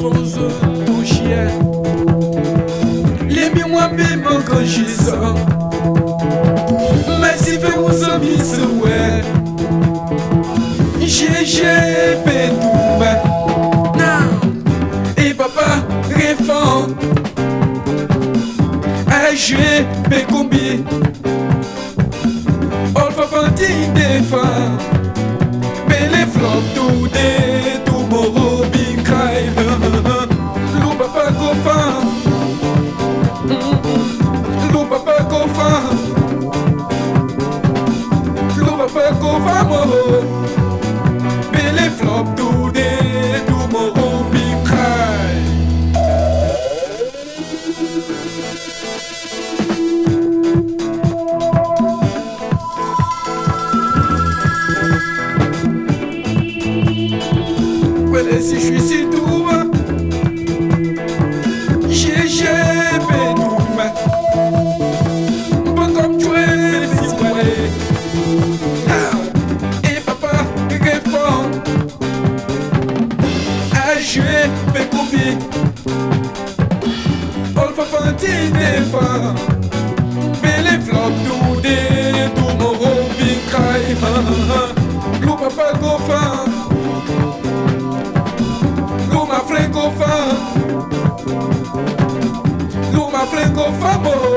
fonce ton chien. Les miroirs bébés quand j'y sors. Mais si fait vous amis souhait. J'ai pédouba. Et papa réforme. A joué pécombi. On va partir des femmes. Mais les flops tout des tout moro big cry. Lou papa go fan. Lou papa go fan. Lou papa go fan moro. Mais les flops tout des tout moro big cry. Si je suis si doux, j'ai pédouba. Pas comme tu es disparu. Et papa répond. A joué pécoubi. On va partir des femmes. Mais les flops tout des tout mon robin cry. Lou papa go fan. Lou ma flingo famo.